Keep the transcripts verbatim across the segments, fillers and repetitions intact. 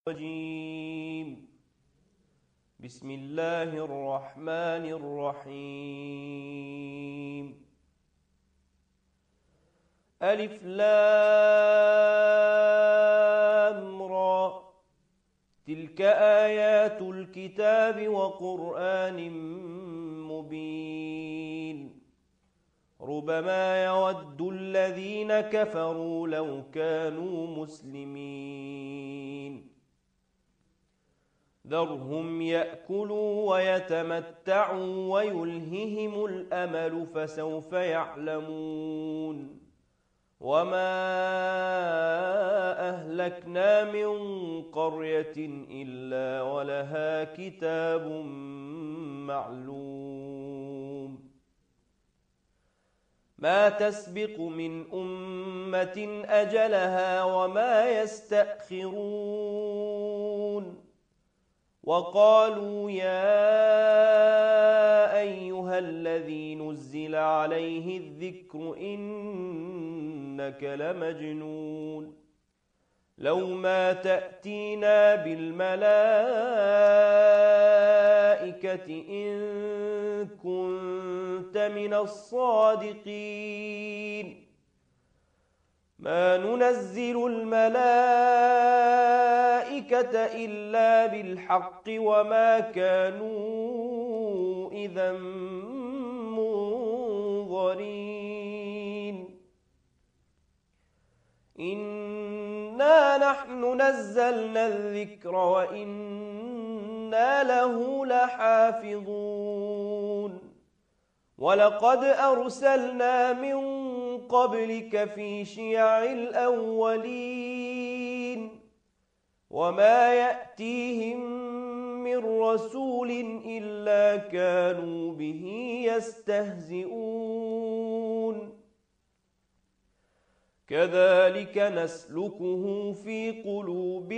الرجيم. بسم الله الرحمن الرحيم. ألف لام را، تلك آيات الكتاب وقرآن مبين. ربما يود الذين كفروا لو كانوا مسلمين. ذرهم يأكلوا ويتمتعوا ويلههم الأمل فسوف يعلمون. وما أهلكنا من قرية إلا ولها كتاب معلوم. ما تسبق من أمة أجلها وما يستأخرون. وقالوا يا أيها الذي نزل عليه الذكر إنك لمجنون. لو ما تأتينا بالملائكة إن كنت من الصادقين. ما ننزل الملائكة إلا بالحق وما كانوا إذا منظرين. إنا نحن نزلنا الذكر وإنا له لحافظون. ولقد أرسلنا من قبلك في شيع الأولين. وما يأتيهم من رسول إلا كانوا به يستهزئون. كذلك نسلكه في قلوب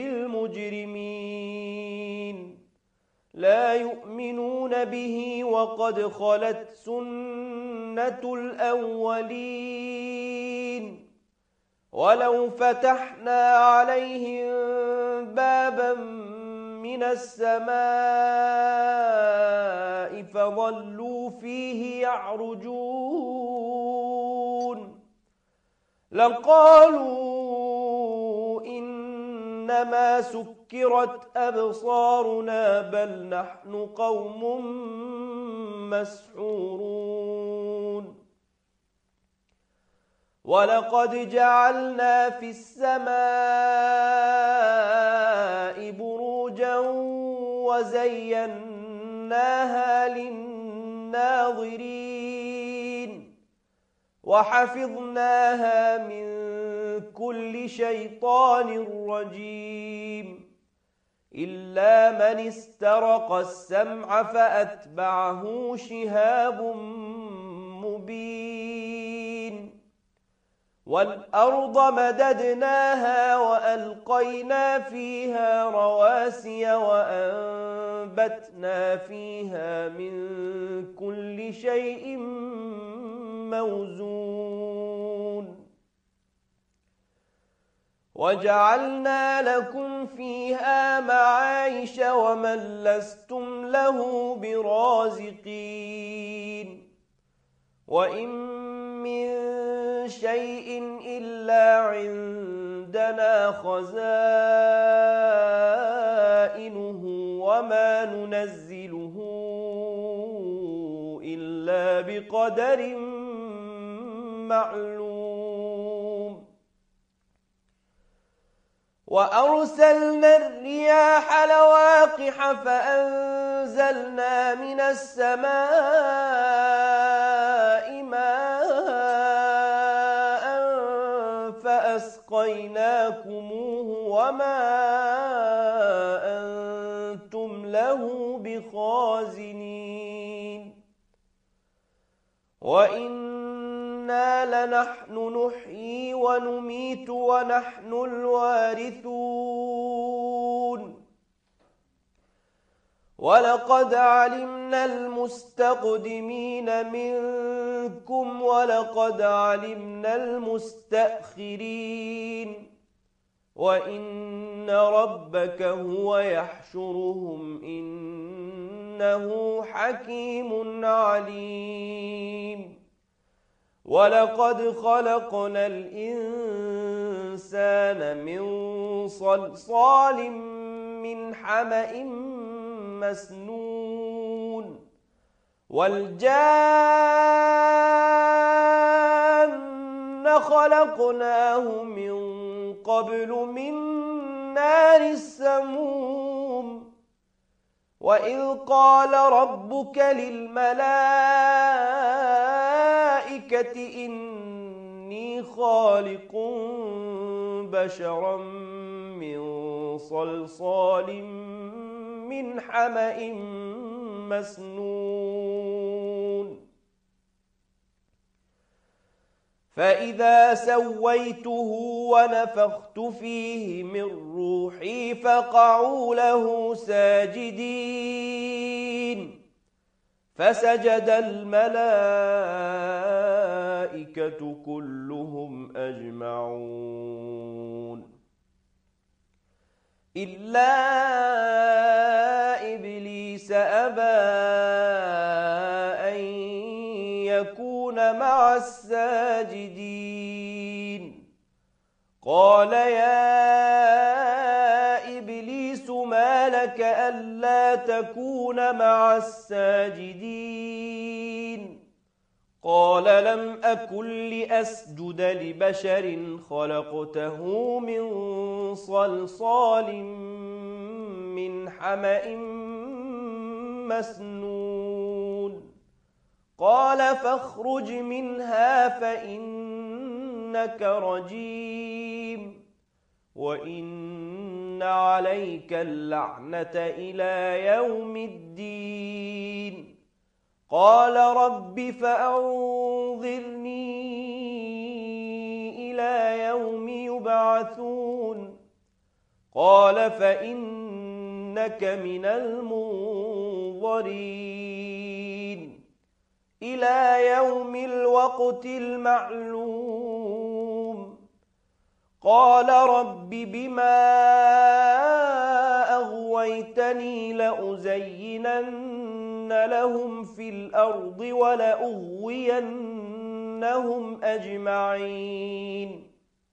المجرمين. لا يؤمنون به وقد خلت سنة الأولين. ولو فتحنا عليهم بابا من السماء فظلوا فيه يعرجون لقالوا إنما سكرت أبصارنا بل نحن قوم مسحورون. ولقد جعلنا في السماء بروجا وزيناها للناظرين وحفظناها من كل شيطان رجيم إلا من استرق السمع فأتبعه شهاب مبين. والأرض مددناها وألقينا فيها رواسي وأنبتنا فيها من كل شيء موزون. وجعلنا لكم فيها معايش ومن لستم له برازقين. وإن من شيء إلا عندنا خزائنه وما ننزله إلا بقدر معلوم. وأرسلنا الرياح لواقح فأنزلنا من السماء ماء فأسقيناكموه وما أنتم له بخازنين. وإنا لنحن نحيي ونميت ونحن الوارثون. ولقد علمنا المستقدمين منكم ولقد علمنا المستأخرين وإن ربك هو يحشرهم إنه حكيم عليم ولقد خلقنا الإنسان من صلصال من حمأ مسنون والجان خلقناه من قبل من نار السموم وإذ قال ربك للملائكة إني خالق بشرا من صلصال من حمأ مسنون فإذا سويته ونفخت فيه من روحي فقعوا له ساجدين فسجد الملائكة كلهم أجمعون إلا إبليس أبى أن يكون مع الساجدين قال يا إبليس ما لك ألا تكون مع الساجدين قال لم أكن لأسجد لبشر خلقته من صلصال من حمأ مسنون قال فاخرج منها فإنك رجيم وإن عليك اللعنة إلى يوم الدين قال رب فأنظرني إلى يوم يبعثون قال فإنك من المنظرين إلى يوم الوقت المعلوم قال رب بما أغويتني لأزينن لهم في الأرض ولأغوينهم أجمعين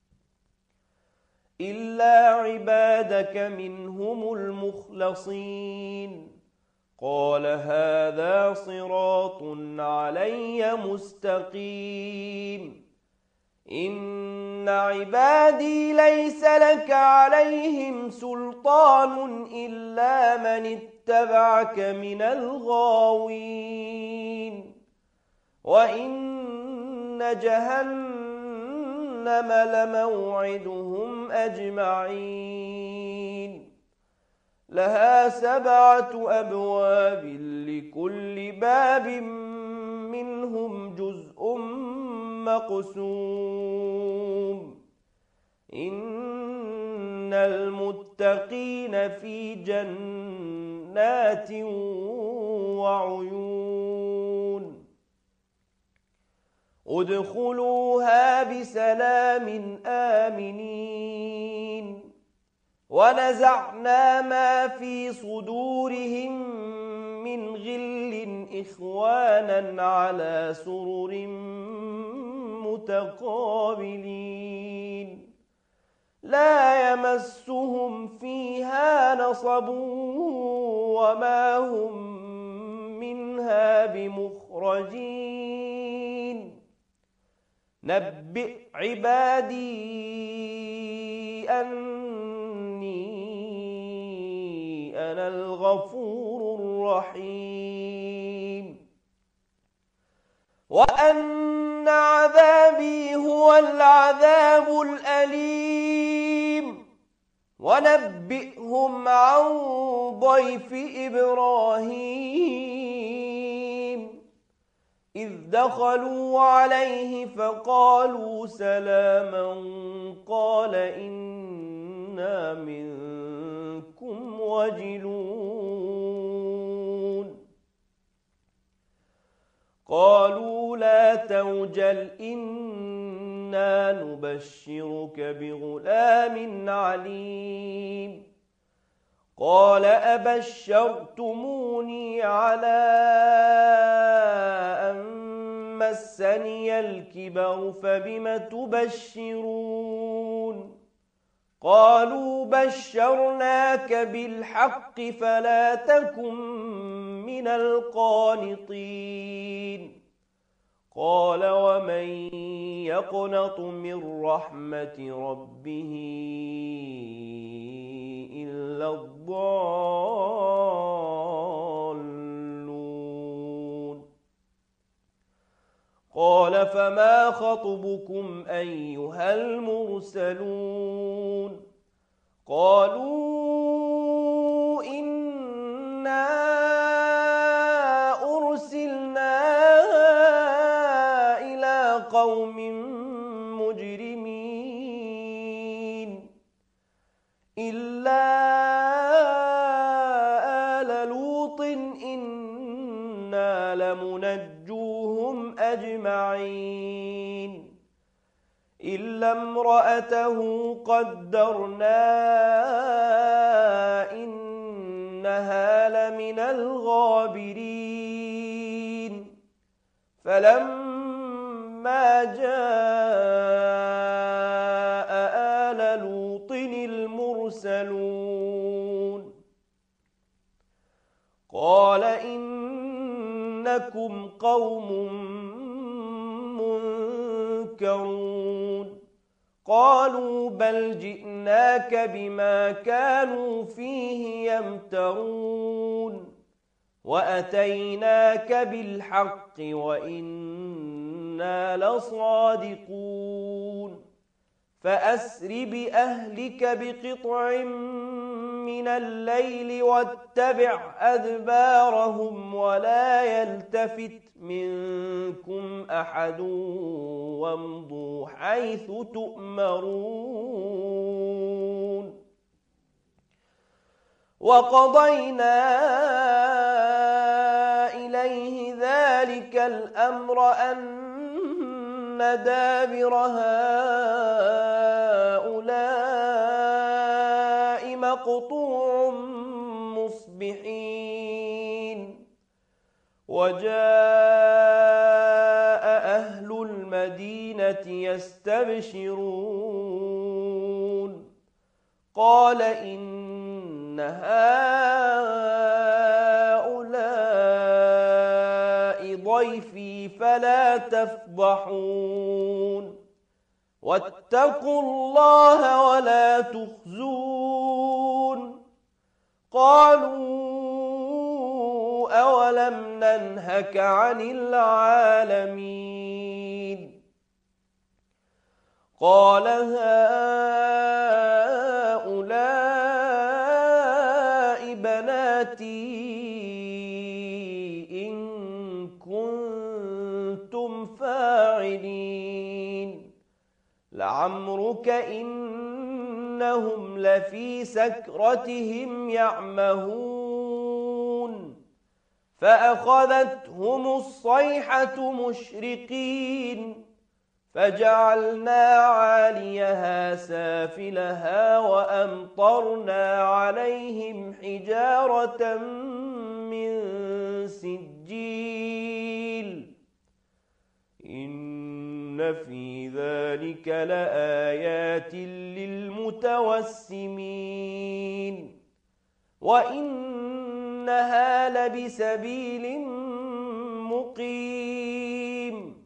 إلا عبادك منهم المخلصين قال هذا صراط علي مستقيم إن عبادي ليس لك عليهم سلطان إلا من اتبعك من الغاوين وإن جهنم لموعدهم أجمعين لها سبعة أبواب لكل باب منهم جزء مقسوم إن المتقين في جنات وعيون ادخلوها بسلام آمنين ونزعنا ما في صدورهم من غل إخوانا على سرر متقابلين لا يمسهم فيها نصب وما هم منها بمخرجين نبئ عبادي أني أنا الغفور الرحيم وأن عذابي هو العذاب الأليم ونبئهم عن ضيف إبراهيم إذ دخلوا عليه فقالوا سلاما قال إنا منكم وجلون قالوا لا توجل إنا إنا نبشرك بغلام عليم قال أبشرتموني على أن مسني الكبر فبم تبشرون قالوا بشرناك بالحق فلا تكن من القانطين قال ومن يقنط من رحمة ربه إلا الضالون قال فما خطبكم أيها المرسلون قالوا إنا أرسلنا إلى قوم مجرمين إلا آل لوط إنا لمنجوهم أجمعين إلا امرأته قدرنا إنها لمن الغابرين فلما جاء آل لوط المرسلون قال إنكم قوم منكرون قالوا بل جئناك بما كانوا فيه يمترون وأتيناك بالحق وإنا لصادقون فأسر بأهلك بقطع من الليل واتبع أدبارهم ولا يلتفت منكم أحد وامضوا حيث تؤمرون وقضينا إليه ذلك الأمر أن دابر هؤلاء مقطوع مصبحين وجاء أهل المدينة يستبشرون قال إن هؤلاء ضيفي فلا تفضحون واتقوا الله ولا تخزون قالوا أولم ننهك عن العالمين قال هؤلاء بناتي إن كنتم فاعلين لعمرك إنهم لفي سكرتهم يعمهون فأخذتهم الصيحة مشرقين فجعلنا عاليها سافلها وأمطرنا عليهم حجارة من سجيل إن في ذلك لآيات للمتوسمين وإنها لبسبيل مقيم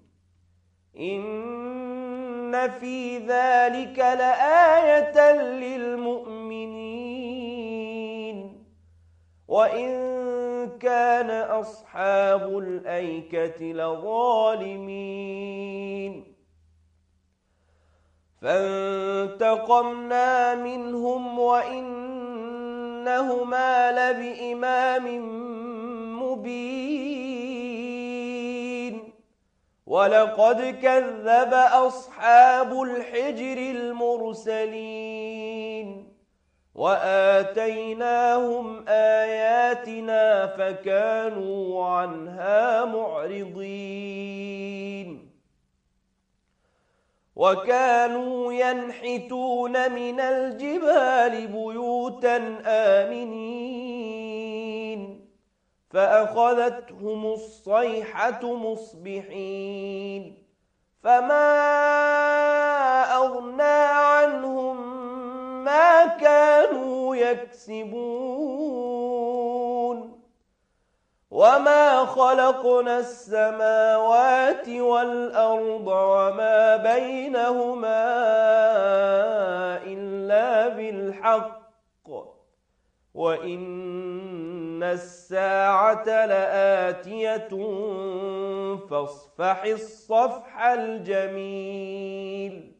إن في ذلك لآية للمؤمنين وإن كان أصحاب الأيكة لظالمين فانتقمنا منهم وإنهما لبإمام مبين ولقد كذب أصحاب الحجر المرسلين وآتيناهم آياتنا فكانوا عنها معرضين وكانوا ينحتون من الجبال بيوتا آمنين فأخذتهم الصيحة مصبحين فما أغنى عنهم ما كانوا يكسبون وما خلقنا السماوات والأرض وما بينهما إلا بالحق وإن الساعة لآتية فاصفح الصفح الجميل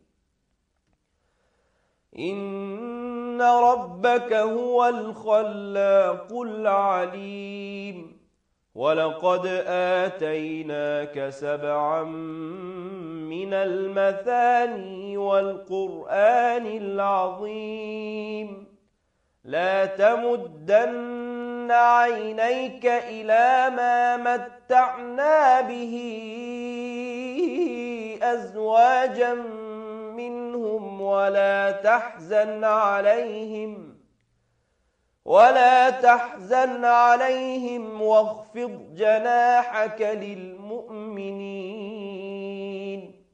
إن ربك هو الخلاق العليم ولقد آتيناك سبعا من المثاني والقرآن العظيم لا تمدن عينيك إلى ما متعنا به أزواجا منهم ولا تحزن عليهم ولا تحزن عليهم واخفض جناحك للمؤمنين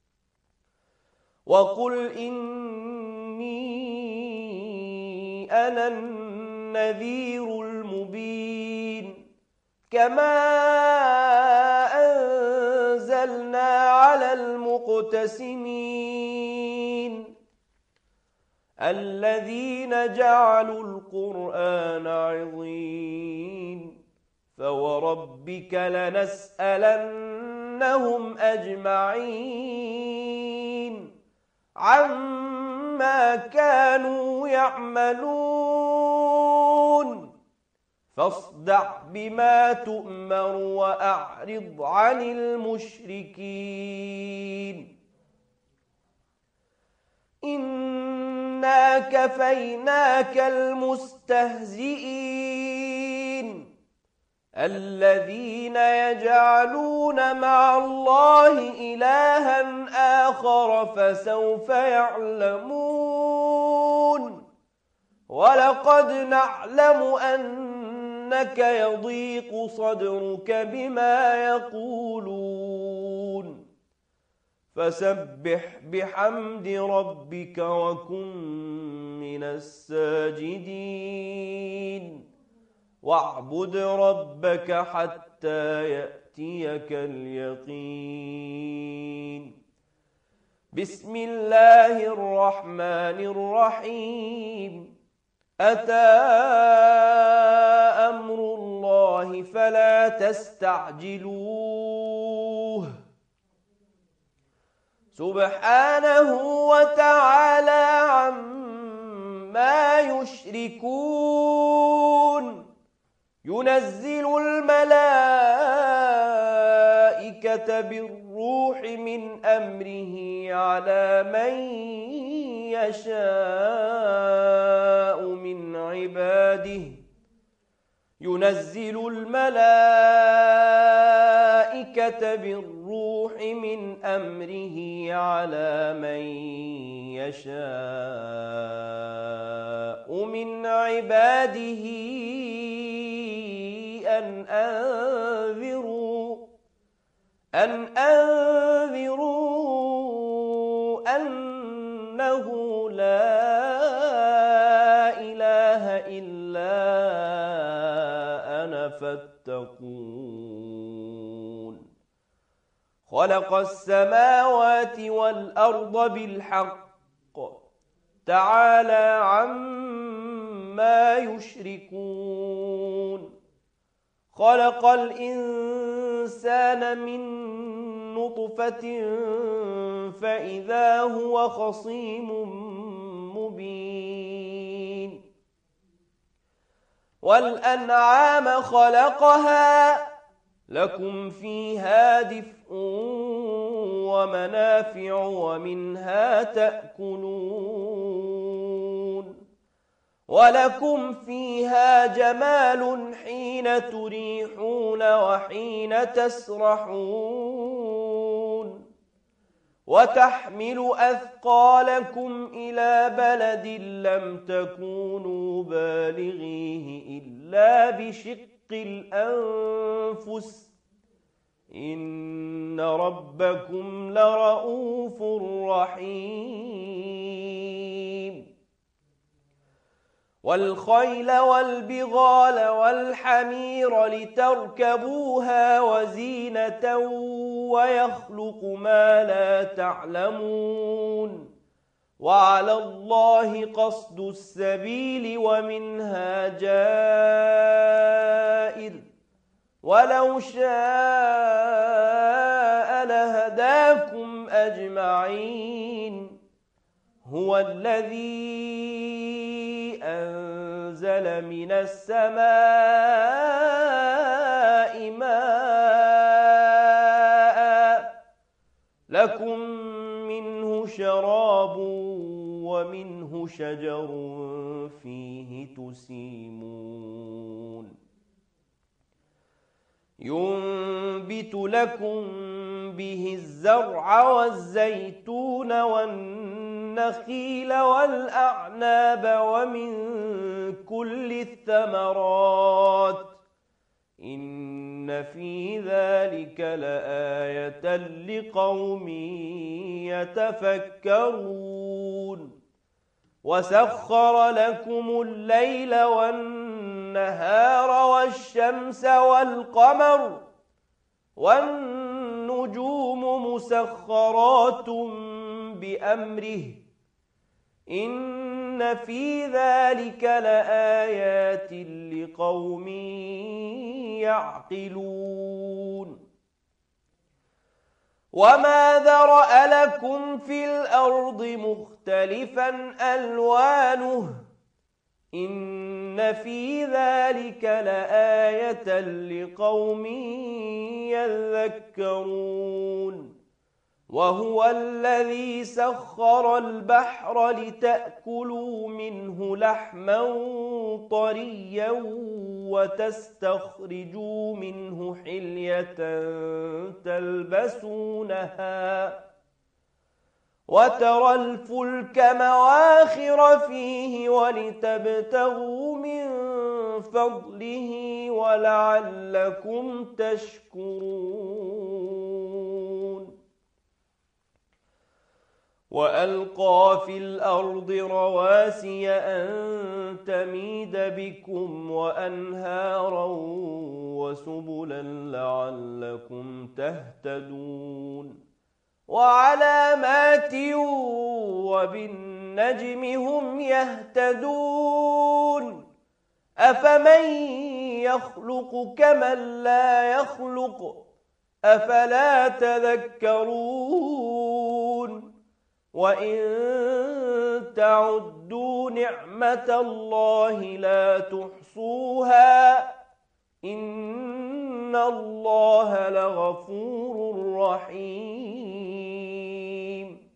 وقل إني أنا النذير المبين كما أنزلنا على المقتسمين الذين جعلوا القرآن عضين فوربك لنسألنهم أجمعين عما كانوا يعملون فاصدع بما تؤمر وأعرض عن المشركين إنا كفيناك المستهزئين الذين يجعلون مع الله إلها آخر فسوف يعلمون ولقد نعلم أنك يضيق صدرك بما يقولون فسبح بحمد ربك وكن من الساجدين واعبد ربك حتى يأتيك اليقين بسم الله الرحمن الرحيم أتى أمر الله فلا تستعجلوه سبحانه وتعالى عما يشركون ينزل الملائكة بالروح من أمره على من يشاء من عباده ينزل الملائكة بالروح من أمره على من يشاء من عباده أن أنذروا أن أنذروا أنه لا إله إلا أنا فاتقون خلق السماوات والأرض بالحق تعالى عما يشركون خلق الإنسان من نطفة فإذا هو خصيم مبين والأنعام خلقها لكم فيها دفء ومنافع ومنها تأكلون ولكم فيها جمال حين تريحون وحين تسرحون وتحمل أثقالكم إلى بلد لم تكونوا بالغيه إلا بشق الأنفس إن ربكم لرؤوف رحيم والخيل والبغال والحمير لتركبوها وزينة ويخلق ما لا تعلمون وعلى الله قصد السبيل ومنها جائر ولو شاء لهداكم أجمعين هو الذي أنزل من السماء ماء لكم منه شراب ومنه شجر فيه تسيمون ينبت لكم به الزرع والزيتون والنخيل والأعناب ومن كل الثمرات إن في ذلك لآية لقوم يتفكرون وسخر لكم الليل والنهار والشمس والقمر والنجوم مسخرات بأمره إن في ذلك لآيات لقوم يعقلون وما ذرأ لكم في الأرض مختلفا ألوانه إن في ذلك لآية لقوم يذكرون وهو الذي سخر البحر لتأكلوا منه لحما طريا وتستخرجوا منه حلية تلبسونها وترى الفلك مواخر فيه ولتبتغوا من فضله ولعلكم تشكرون وألقى في الأرض رواسي أن تميد بكم وأنهارا وسبلا لعلكم تهتدون وعلامات وبالنجم هم يهتدون أفمن يخلق كمن لا يخلق أفلا تذكرون وإن تعدوا نعمة الله لا تحصوها إن الله لغفور رحيم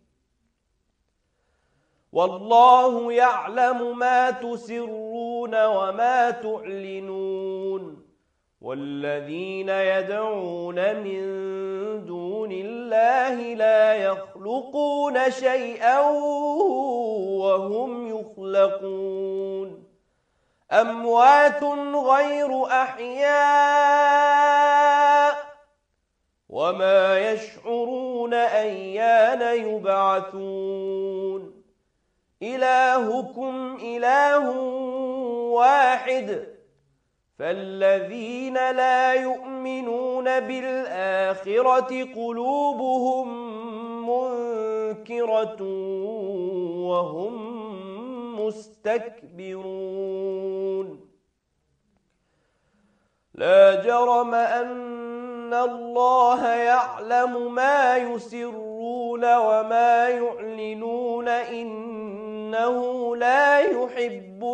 والله يعلم ما تسرون وما تعلنون والذين يدعون من دون الله لا يخلقون شيئا وهم يخلقون أموات غير أحياء وما يشعرون أيان يبعثون إلهكم إله واحد فالذين لا يؤمنون بالآخرة قلوبهم منكرة وهم مستكبرون لا جرم أن الله يعلم ما يسرون وما يعلنون إنه لا يحب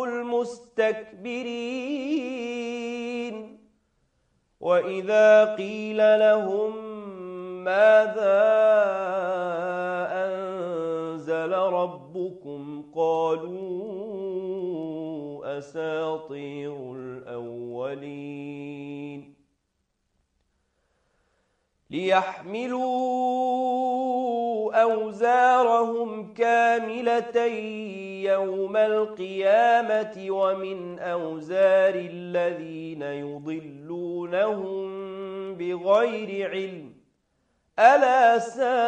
المستكبرين وإذا قيل لهم ماذا أنزل ربكم قالوا أساطير الأولين ليحملوا أوزارهم كاملة يوم القيامة ومن أوزار الذين يضلونهم بغير علم ألا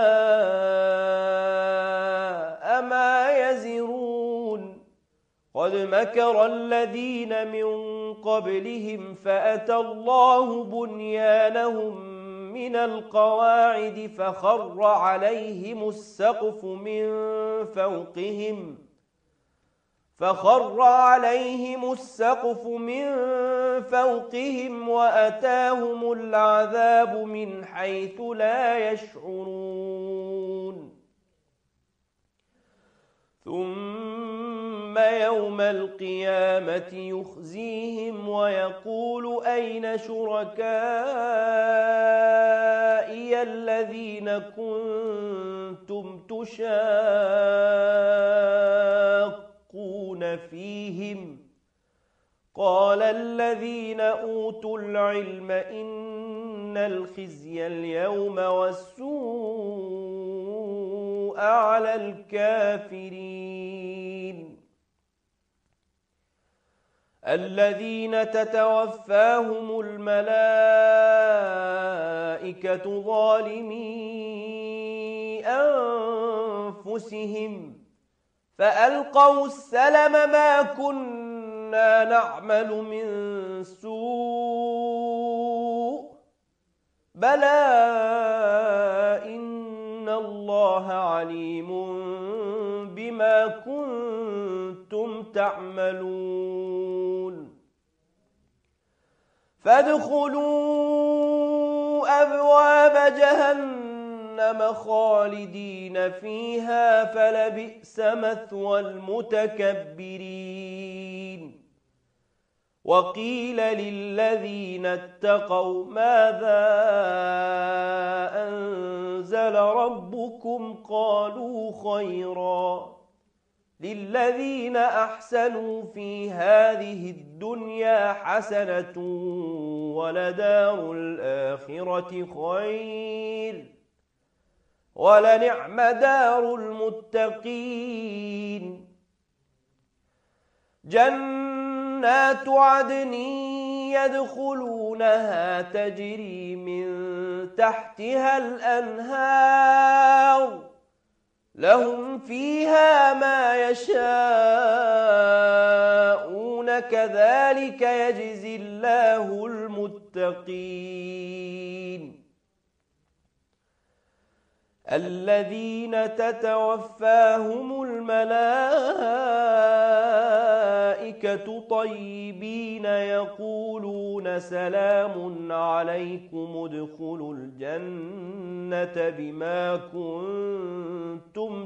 ساء ما يزرون قد مكر الذين من قبلهم فأتى الله بنيانهم من القواعد فخر عليهم السقف من فوقهم فخر عليهم السقف من فوقهم وأتاهم العذاب من حيث لا يشعرون ثم يوم القيامة يخزيهم ويقول أين شركائي الذين كنتم تشاقون فيهم قال الذين أوتوا العلم إن الخزي اليوم والسوء على الكافرين الذين تتوفاهم الملائكة ظالمي أنفسهم فألقوا السلم ما كنا نعمل من سوء بلى إن الله عليم بما كنتم تعملون فادخلوا أبواب جهنم خالدين فيها فلبئس مثوى المتكبرين وقيل للذين اتقوا ماذا أنزل ربكم قالوا خيرا للذين أحسنوا في هذه الدنيا حسنة ولدار الآخرة خير ولنعم دار المتقين جنات عدن يدخلونها تجري من تحتها الأنهار لهم فيها ما يشاءون كذلك يجزي الله المتقين الذين تتوفاهم الملائكة طيبين يقولون سلام عليكم ادخلوا الجنة بما كنتم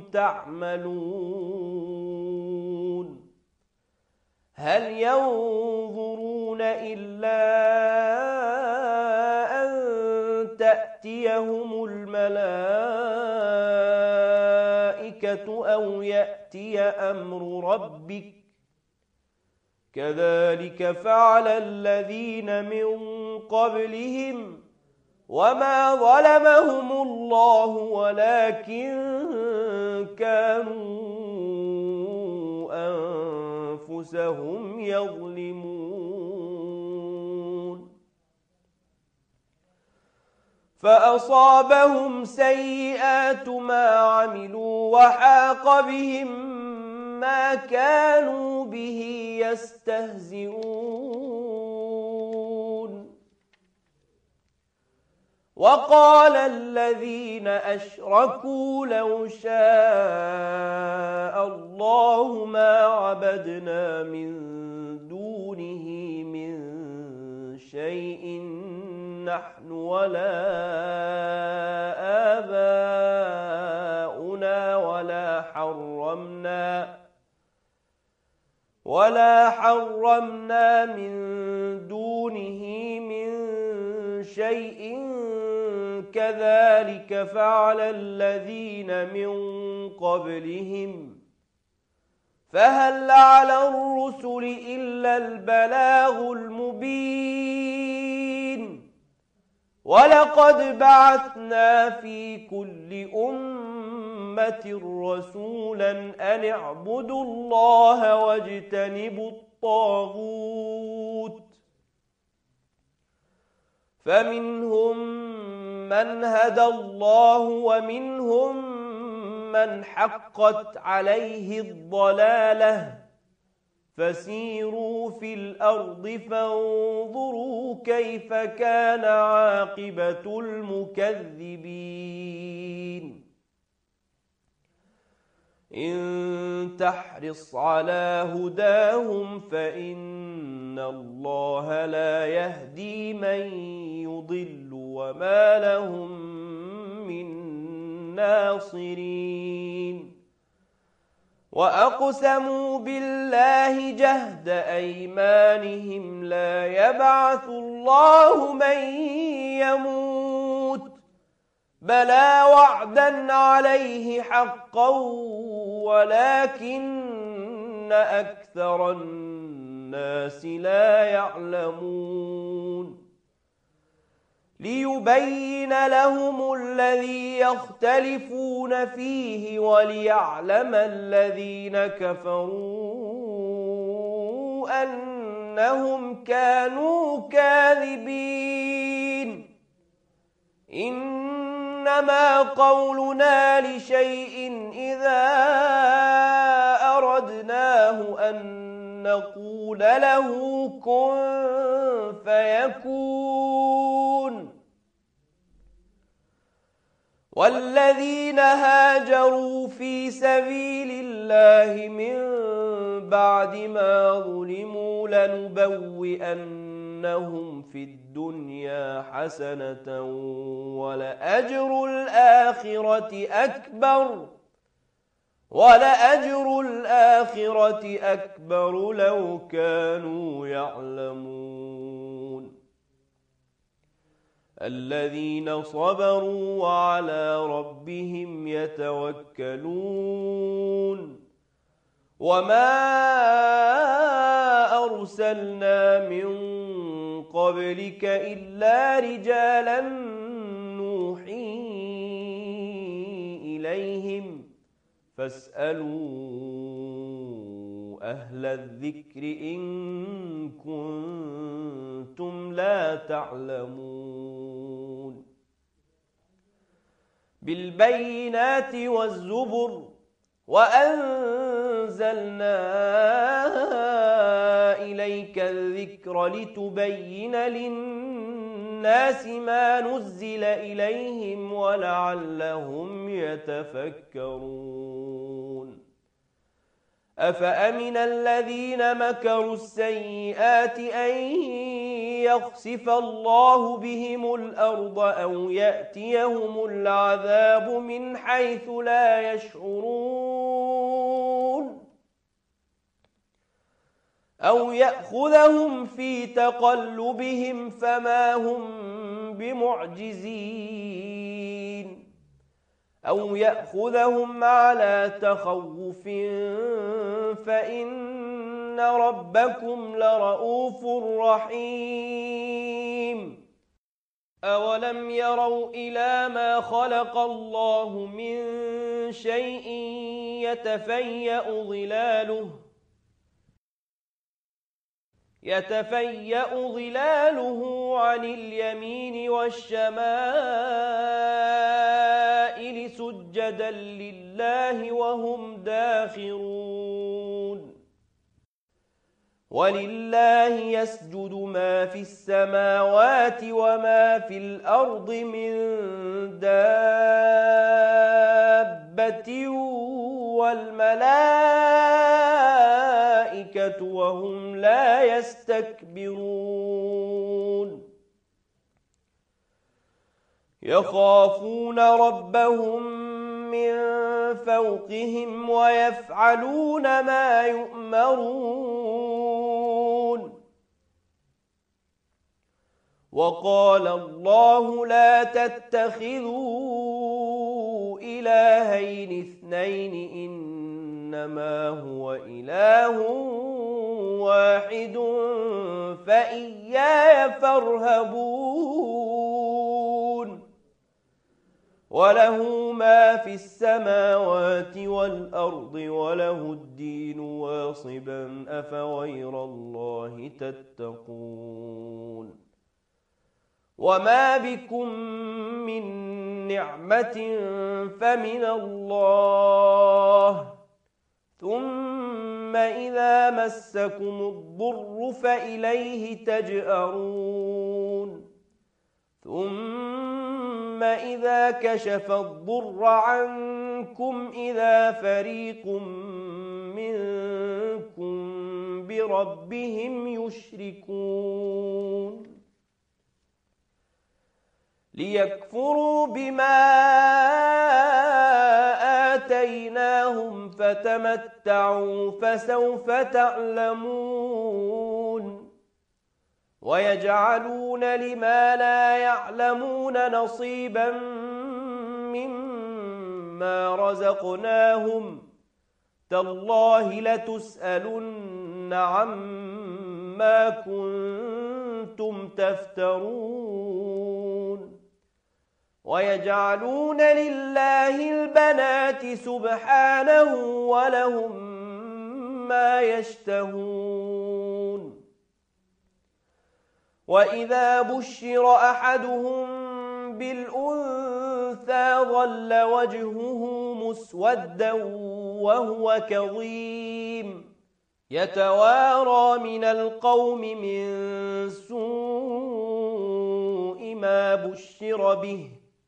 تعملون هل ينظرون إلا أن تأتيهم الملائكة أو يأتي أمر ربك كذلك فعل الذين من قبلهم وما ظلمهم الله ولكن كانوا أنفسهم يظلمون فأصابهم سيئات ما عملوا وحاق بهم ما كانوا به يستهزئون وقال الذين أشركوا لو شاء الله ما عبدنا من دونه من شيء نحن ولا آباؤنا ولا حرمنا ولا حرمنا من دونه من شيء كذلك فعل الذين من قبلهم فهل على الرسل إلا البلاغ المبين ولقد بعثنا في كل أمة أمة رسولا أن اعبدوا الله واجتنبوا الطاغوت فمنهم من هدى الله ومنهم من حقت عليه الضلالة فسيروا في الأرض فانظروا كيف كان عاقبة المكذبين إن تحرص على هداهم فإن الله لا يهدي من يضل وما لهم من ناصرين وأقسموا بالله جهد أيمانهم لا يبعث الله من يموت بلى وعدا عليه حقا ولكن أكثر الناس لا يعلمون ليبين لهم الذي يختلفون فيه وليعلم الذين كفروا أنهم كانوا كاذبين إنما قولنا لشيء إذا أردناه أن نقول له كن فيكون والذين هاجروا في سبيل الله من بعد ما ظلموا لنبوئنهم في الدنيا حسنة ولأجر الآخرة أكبر ولأجر الآخرة أكبر لو كانوا يعلمون الذين صبروا وعلى ربهم يتوكلون وما أرسلنا من قبلك إلا رجالا نوحي إليهم فاسألوا أهل الذكر إن كنتم لا تعلمون بالبينات والزبر وأنزلنا إليك الذكر لتبين للناس ما نزل إليهم ولعلهم يتفكرون أفأمن الذين مكروا السيئات أن يخسف الله بهم الأرض أو يأتيهم العذاب من حيث لا يشعرون أو يأخذهم في تقلبهم فما هم بمعجزين أو يأخذهم على تخوف فإن ربكم لرؤوف رحيم أولم يروا إلى ما خلق الله من شيء يتفيأ ظلاله يتفيأ ظلاله عن اليمين والشمائل سجدا لله وهم داخرون ولله يسجد ما في السماوات وما في الأرض من دابة والملائكة وهم لا يستكبرون يخافون ربهم من فوقهم ويفعلون ما يؤمرون وقال الله لا تتخذوا إلهين اثنين إنما هو إله واحد فإياي فارهبون وله ما في السماوات والأرض وله الدين واصبا أفغير الله تتقون وما بكم من نعمة فمن الله ثم إذا مسكم الضر فإليه تجأرون ثم إذا كشف الضر عنكم إذا فريق منكم بربهم يشركون ليكفروا بما آتيناهم فتمتعوا فسوف تعلمون ويجعلون لما لا يعلمون نصيبا مما رزقناهم تالله لتسألن عما كنتم تفترون ويجعلون لله البنات سبحانه ولهم ما يشتهون وإذا بشر أحدهم بالأنثى ظل وجهه مسودا وهو كظيم يتوارى من القوم من سوء ما بشر به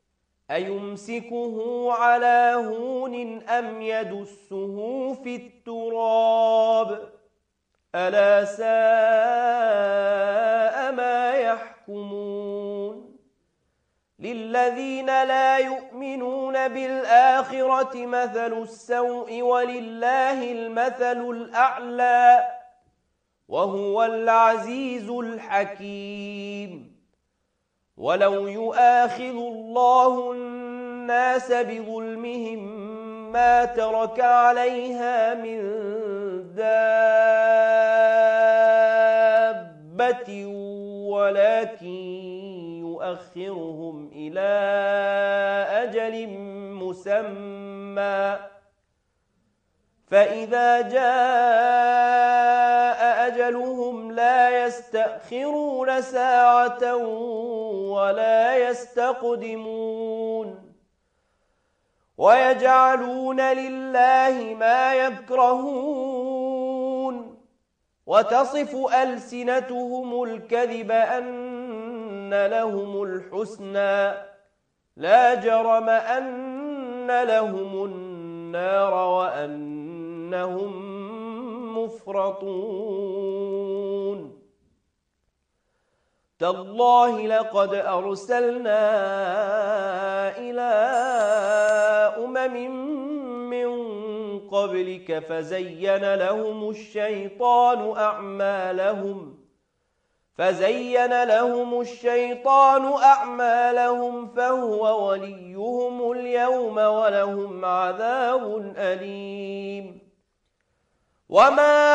أيمسكه على هون أم يدسه في التراب ألا ساء ما يحكمون للذين لا يؤمنون بالآخرة مثل السوء ولله المثل الأعلى وهو العزيز الحكيم ولو يؤاخذ الله الناس بظلمهم ما ترك عليها من دابة ولكن يؤخرهم إلى أجل مسمى فإذا جاء أجلهم لا يستأخرون ساعة ولا يستقدمون ويجعلون لله ما يكرهون وتصف ألسنتهم الكذب أن لهم الحسنى لا جرم أن لهم النار وأنهم مفرطون تالله لقد أرسلنا إلى أمم من قبلك فزين لهم الشيطان أعمالهم فزين لهم الشيطان أعمالهم فهو وليهم اليوم ولهم عذاب أليم وما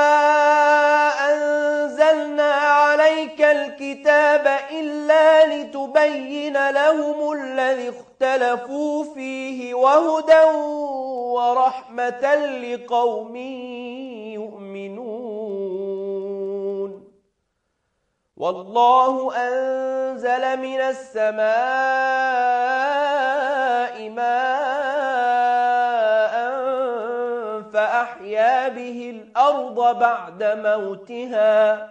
أنزلنا عليك الكتاب إلا لتبين لهم الذي اختلفوا فيه وهدى ورحمة لقوم يؤمنون والله أنزل من السماء ماء فأحيا به الأرض بعد موتها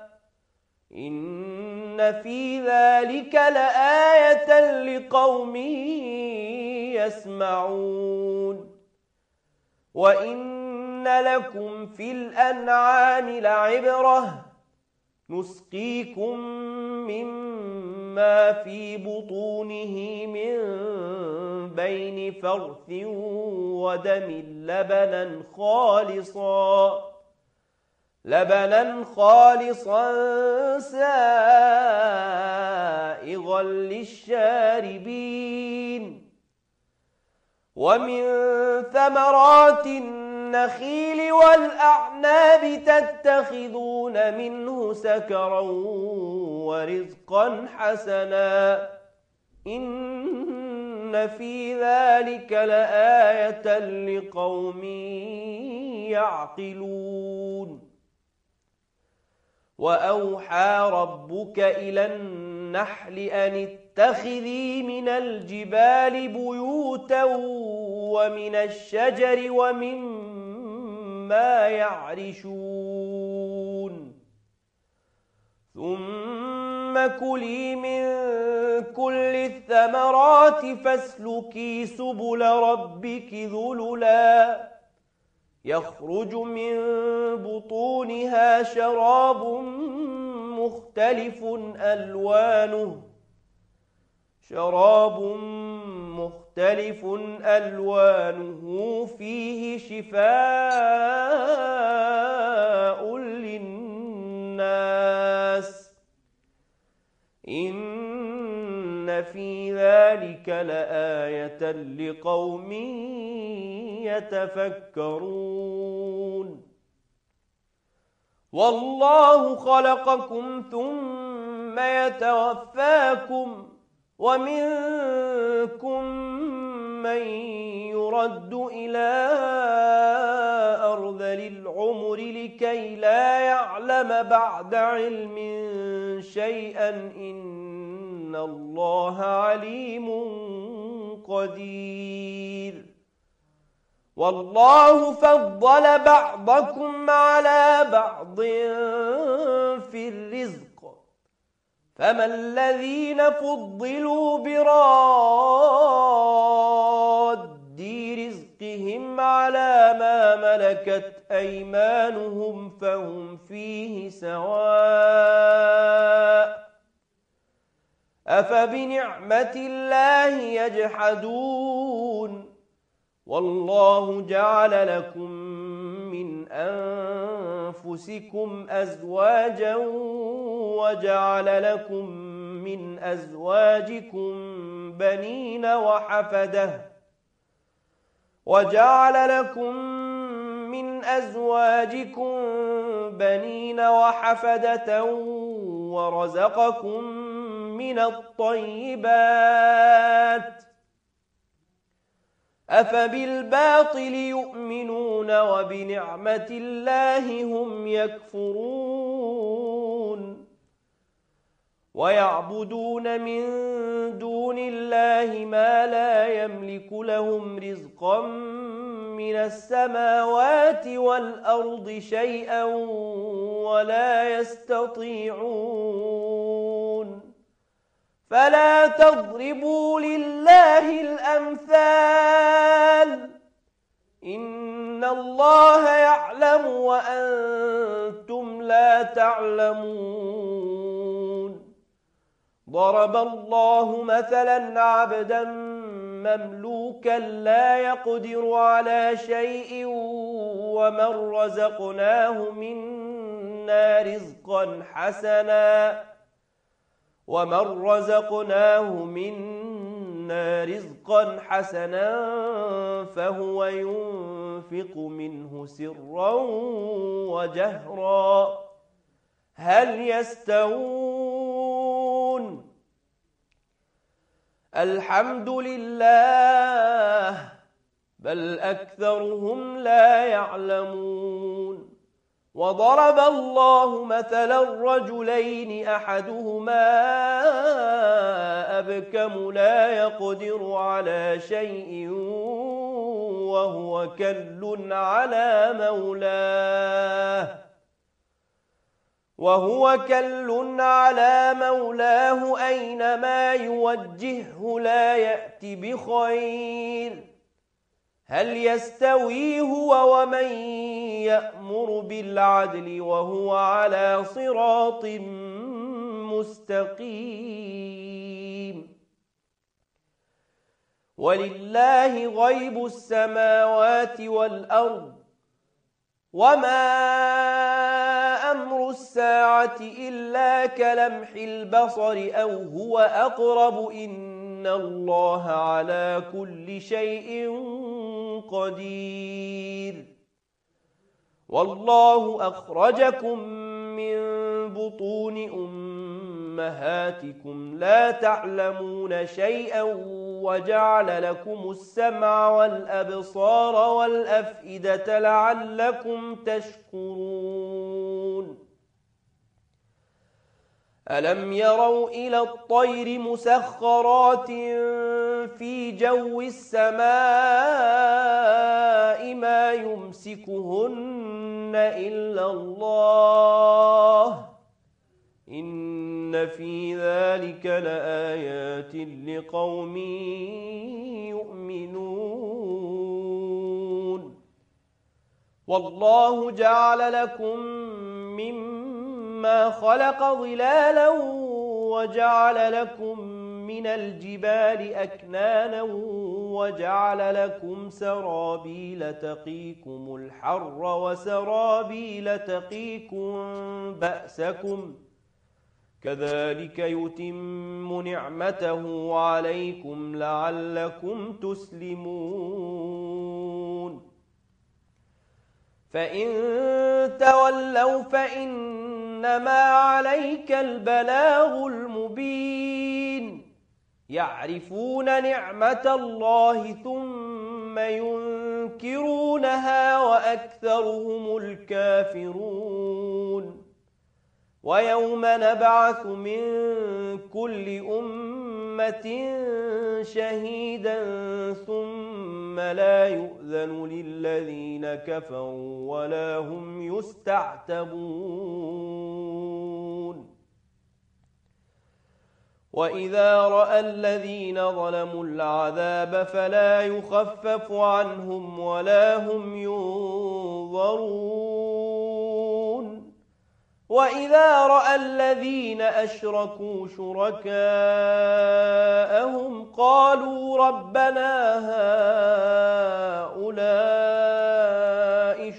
إن في ذلك لآية لقوم يسمعون وإن لكم في الأنعام لعبرة نسقيكم مما في بطونه من بين فرث ودم لبنا خالصا لبنا خالصا سائغا للشاربين ومن ثمرات النخيل والأعناب تتخذون منه سكرا ورزقا حسنا إن إن في ذلك لآية لقوم يعقلون وأوحى ربك إلى النحل أن اتخذي من الجبال بيوتا ومن الشجر ومما يعرشون ثم كلي من كل الثمرات فاسلكي سبل ربك ذللا يخرج من بطونها شراب مختلف ألوانه شراب مختلف ألوانه فيه شفاء للناس إن في ذلك لآية لقوم يتفكرون والله خلقكم ثم يتوفاكم ومنكم من يرد إلى أرذل العمر لكي لا يعلم بعد علم شيئا إن الله عليم قدير والله فضل بعضكم على بعض في الرزق فما الذين فضلوا براد رزقهم على ما ملكت أيمانهم فهم فيه سواء أفبنعمة الله يجحدون والله جعل لكم من أنفسكم أزواجا وجعل لكم من أزواجكم بنين وحفدة وجعل لكم من أزواجكم بنين وحفدة ورزقكم من الطيبات أفبالباطل يؤمنون وبنعمة الله هم يكفرون ويعبدون من دون الله ما لا يملك لهم رزقا من السماوات والأرض شيئا ولا يستطيعون فلا تضربوا لله الأمثال إن الله يعلم وأنتم لا تعلمون ضرب الله مثلا عبدا مملوكا لا يقدر على شيء ومن رزقناه منا رزقا حسنا ومن رزقناه منا رزقا حسنا فهو ينفق منه سرا وجهرا هل يستوون الحمد لله بل أكثرهم لا يعلمون وضرب الله مثلا رجلين أحدهما أبكم لا يقدر على شيء وهو كل على مولاه وهو كل على مولاه أينما يوجهه لا يأتي بخير هل يستوي هو ومن يأمر بالعدل وهو على صراط مستقيم ولله غيب السماوات والأرض وما أمر الساعة إلا كلمح البصر أو هو أقرب إن الله على كل شيء قدير والله أخرجكم من بطون أمهاتكم لا تعلمون شيئا وجعل لكم السمع والأبصار والأفئدة لعلكم تشكرون ألم يروا إلى الطير مسخرات في جو السماء ما يمسكهن إلا الله إن في ذلك لآيات لقوم يؤمنون والله جعل لكم مما خلق ظلالا وجعل لكم من الجبال أكنانا وجعل لكم سرابيل تقيكم الحر وسرابيل تقيكم بأسكم كذلك يتم نعمته عليكم لعلكم تسلمون فإن تولوا فإنما عليك البلاغ المبين يعرفون نعمة الله ثم ينكرونها وأكثرهم الكافرون ويوم نبعث من كل أمة شهيدا ثم لا يؤذن للذين كفروا ولا هم يستعتبون وإذا رأى الذين ظلموا العذاب فلا يخفف عنهم ولا هم ينظرون وإذا رأى الذين أشركوا شركاءهم قالوا ربنا هؤلاء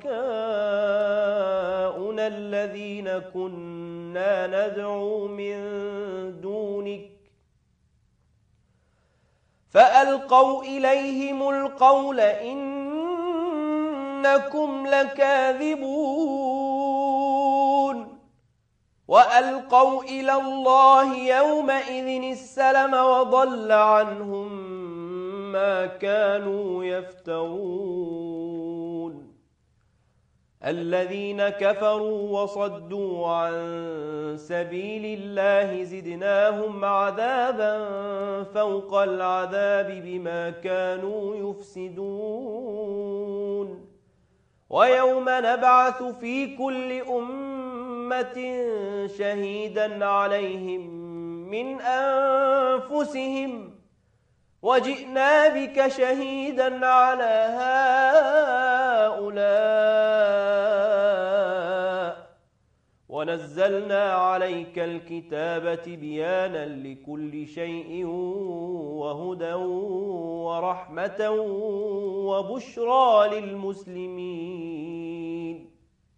شركاؤنا الذين كنا ندعو من دونك فألقوا إليهم القول إنكم لكاذبون وألقوا إلى الله يومئذ السلم وضل عنهم ما كانوا يفترون الذين كفروا وصدوا عن سبيل الله زدناهم عذابا فوق العذاب بما كانوا يفسدون ويوم نبعث في كل أمة شهيدا عليهم من أنفسهم وجئنا بك شهيدا على هؤلاء ونزلنا عليك الكتاب تبيانا لكل شيء وهدى ورحمة وبشرى للمسلمين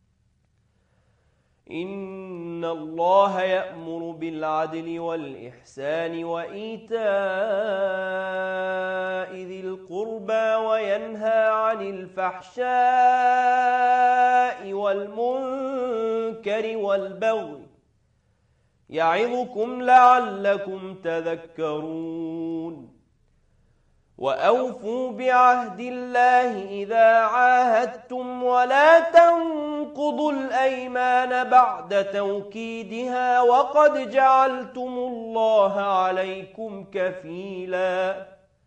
إن الله يأمر بالعدل والإحسان وإيتاء ذي القربى وينهى عن الفحشاء والمنكر والبغي يعظكم لعلكم تذكرون وأوفوا بعهد الله إذا عاهدتم ولا تنقضوا الأيمان بعد توكيدها وقد جعلتم الله عليكم كفيلا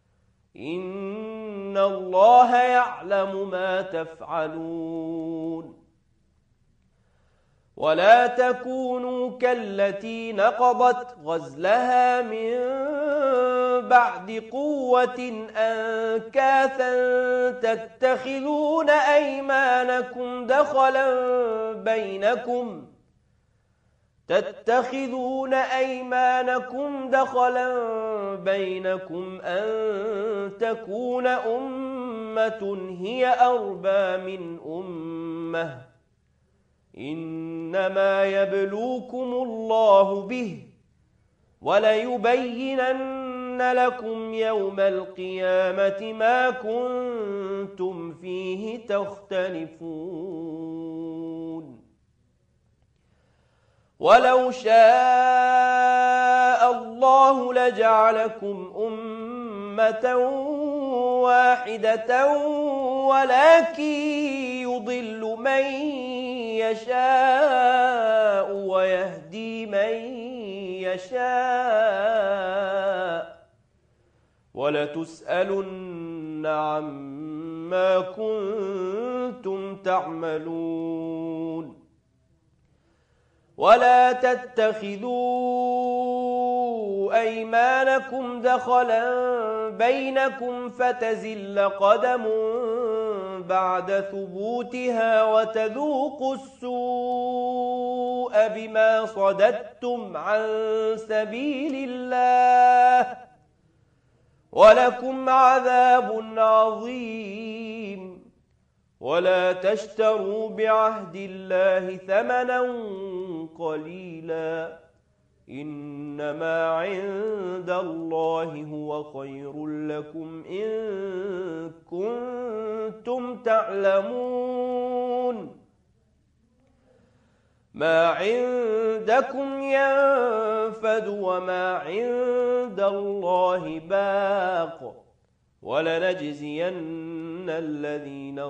إن الله يعلم ما تفعلون ولا تكونوا كالتي نقضت غزلها من بعد قوة أنكاثا تتخذون أيمانكم دخلا بينكم تتخذون أيمانكم دخلا بينكم أن تكون أمة هي أربى من أمة إنما يبلوكم الله به وليبينن لكم يوم القيامة ما كنتم فيه تختلفون ولو شاء الله لجعلكم أمة أمة واحدة ولكن يضل من يشاء ويهدي من يشاء ولتسألن عما كنتم تعملون. ولا تتخذوا أيمانكم دخلا بينكم فتزل قدم بعد ثبوتها وتذوقوا السوء بما صددتم عن سبيل الله ولكم عذاب عظيم. ولا تشتروا بعهد الله ثمنا قليلا إنما عند الله هو خير لكم إن كنتم تعلمون. ما عندكم ينفد وما عند الله باق ولنجزين الذين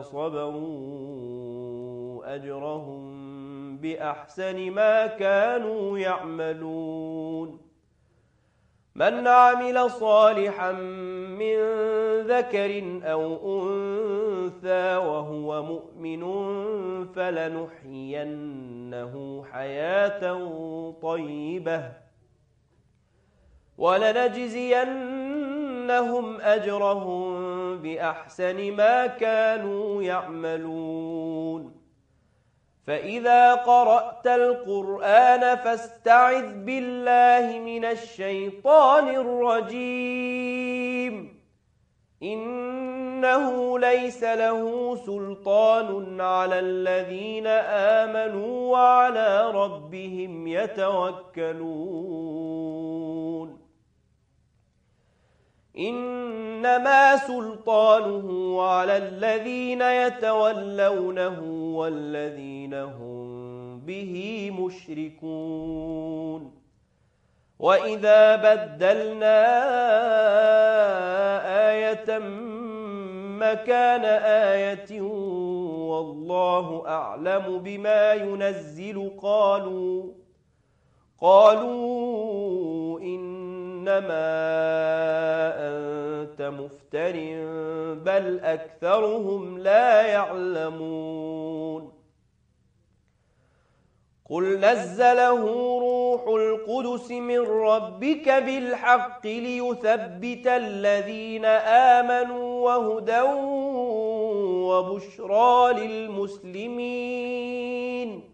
صبروا أجرهم بأحسن ما كانوا يعملون. من عمل صالحا من ذكر أو أنثى وهو مؤمن فلنحيينه حياة طيبة ولنجزينهم أجرهم بأحسن ما كانوا يعملون. فإذا قرأت القرآن فاستعذ بالله من الشيطان الرجيم إنه ليس له سلطان على الذين آمنوا وعلى ربهم يتوكلون. إنما سلطانه على الذين يتولونه والذين هم به مشركون. وإذا بدلنا آية مكان آية والله أعلم بما ينزل قالوا قالوا إنما أنت مفتر بل أكثرهم لا يعلمون. قل نزله روح القدس من ربك بالحق ليثبت الذين آمنوا وهدى وبشرى للمسلمين.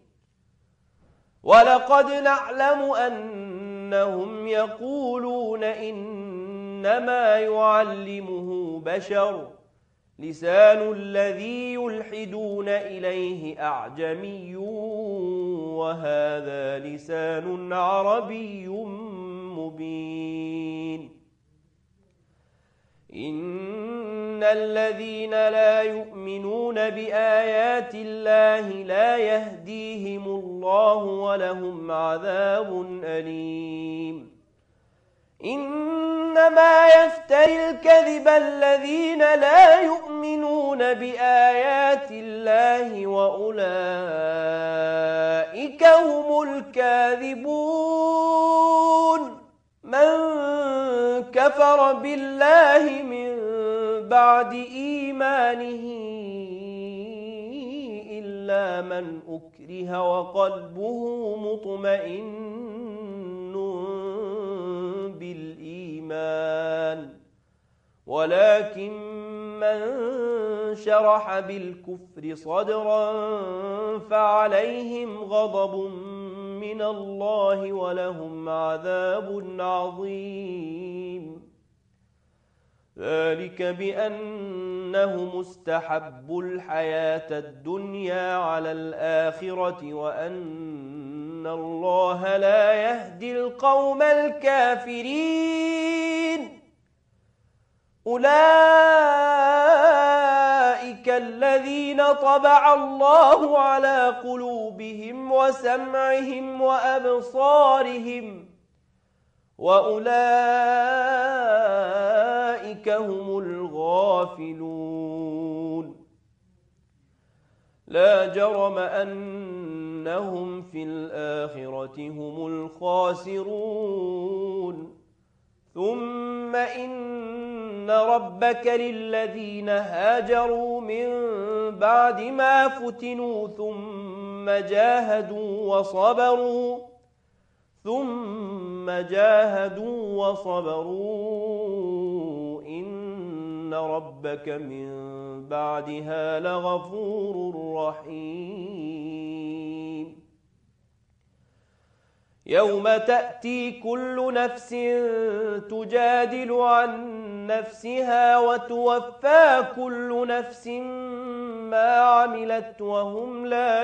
ولقد نعلم أنهم يقولون إنما يعلمه بشر لسان الذي يلحدون إليه أعجمي وهذا لسان عربي مبين. إن الذين لا يؤمنون بآيات الله لا يهديهم الله ولهم عذاب أليم. إنما يفتري الكذب الذين لا يؤمنون بآيات الله وأولئك هم الكاذبون. من كفر بالله من بعد إيمانه إلا من أكره وقلبه مطمئن بالإيمان ولكن من شرح بالكفر صدرا فعليهم غضب من الله ولهم عذاب عظيم. ذلك بأنهم استحبوا الحياة الدنيا على الآخرة وأن الله لا يهدي القوم الكافرين. أولئك الذين طبع الله على قلوبهم وسمعهم وأبصارهم وأولئك أولئك هم الغافلون لا جرم أنهم في الآخرة هم الخاسرون ثم إن ربك للذين هاجروا من بعد ما فتنوا ثم جاهدوا وصبروا ثم جاهدوا وصبروا إن ربك من بعدها لغفور رحيم يوم تأتي كل نفس تجادل عن نفسها وتوفى كل نفس ما عملت وهم لا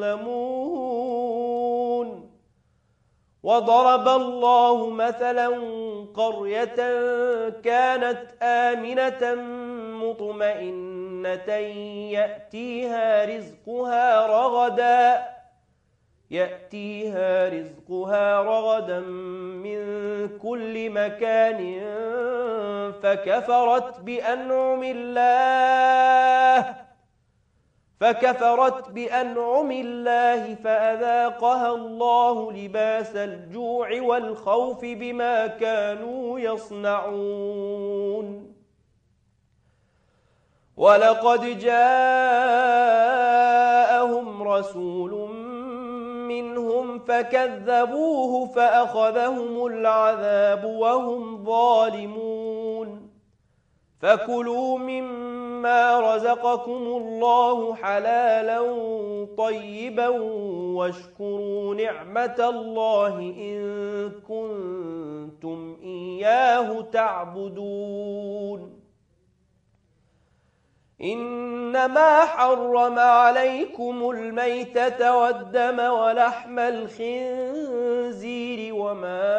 يظلمون وضرب الله مثلا قرية كانت آمنة مطمئنة يأتيها رزقها رغدا يأتيها رزقها رغدا من كل مكان فكفرت بأنعم الله فكفرت بأنعم الله فأذاقها الله لباس الجوع والخوف بما كانوا يصنعون ولقد جاءهم رسول منهم فكذبوه فأخذهم العذاب وهم ظالمون فكلوا مما رزقكم الله حلالا طيبا واشكروا نعمة الله إن كنتم إياه تعبدون إنما حرم عليكم الميتة والدم ولحم الخنزير وما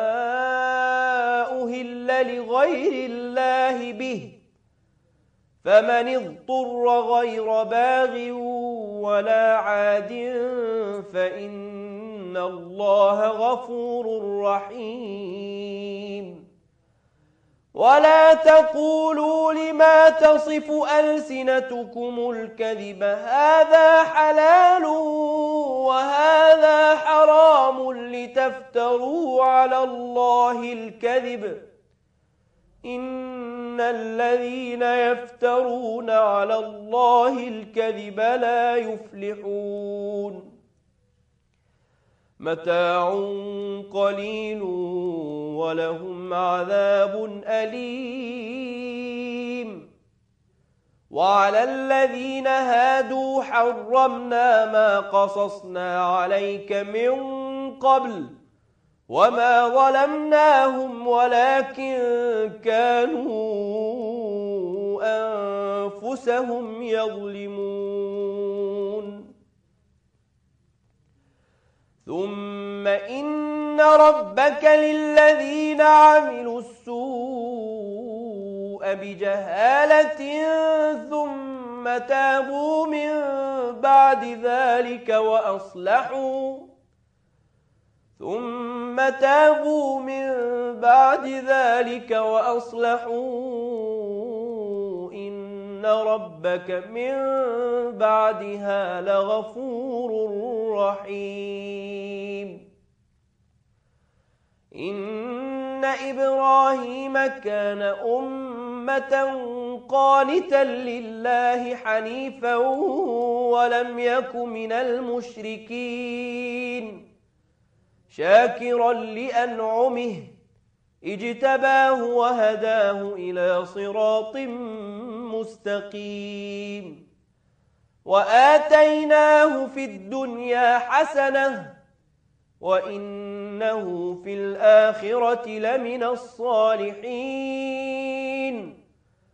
أهل لغير الله به فمن اضطر غير باغ ولا عاد فإن الله غفور رحيم ولا تقولوا لما تصف ألسنتكم الكذب هذا حلال وهذا حرام لتفتروا على الله الكذب إن الذين يفترون على الله الكذب لا يفلحون متاع قليل ولهم عذاب أليم وعلى الذين هادوا حرمنا ما قصصنا عليك من قبل وما ظلمناهم ولكن كانوا أنفسهم يظلمون ثم إن ربك للذين عملوا السوء بجهالة ثم تابوا من بعد ذلك وأصلحوا ثم تابوا من بعد ذلك وأصلحوا إن ربك من بعدها لغفور رحيم إن إبراهيم كان أمة قانتا لله حنيفا ولم يك من المشركين شاكرا لأنعمه اجتباه وهداه إلى صراط مستقيم وآتيناه في الدنيا حسنة وإنه في الآخرة لمن الصالحين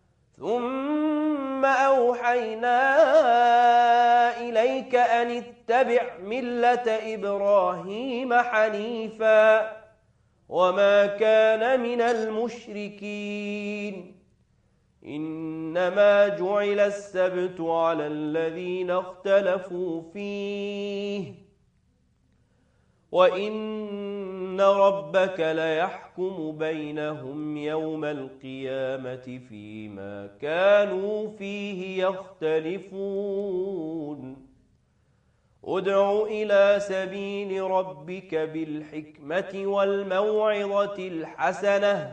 ثم أوحينا إليك أن اتبع ملة إبراهيم حنيفا وما كان من المشركين إنما جعل السبت على الذين اختلفوا فيه وإن ربك ليحكم بينهم يوم القيامة فيما كانوا فيه يختلفون ادع إلى سبيل ربك بالحكمة والموعظة الحسنة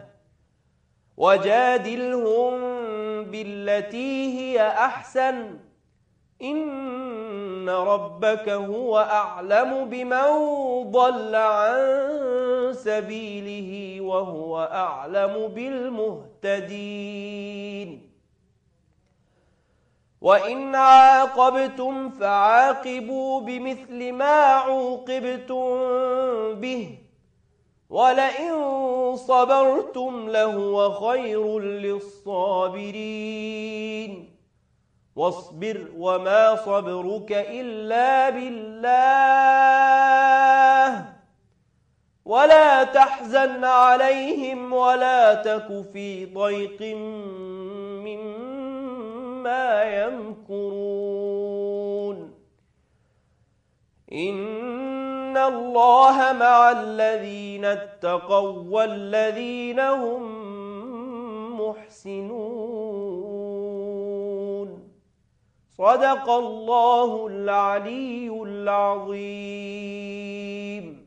وجادلهم بالتي هي أحسن إن ربك هو أعلم بمن ضل عن سبيله وهو أعلم بالمهتدين وإن عاقبتم فعاقبوا بمثل ما عوقبتم به ولئن صبرتم لهو خير للصابرين واصبر وما صبرك إلا بالله ولا تحزن عليهم ولا تك في ضيق مما يمكرون إن الله مع الذين اتقوا والذين هم محسنون صدق الله العلي العظيم.